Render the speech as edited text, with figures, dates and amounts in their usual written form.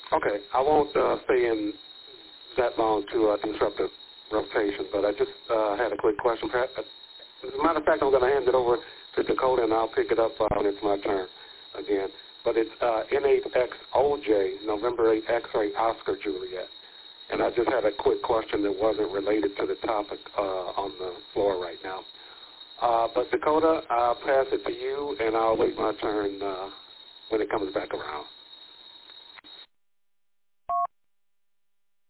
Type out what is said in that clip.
Okay, I won't stay in that long to disrupt the rotation, but I just had a quick question. As a matter of fact, I'm going to hand it over to Dakota, and I'll pick it up when it's my turn again. But it's N8XOJ, November 8 X-ray Oscar Juliet. And I just had a quick question that wasn't related to the topic on the floor right now. But Dakota, I'll pass it to you, and I'll wait my turn when it comes back around.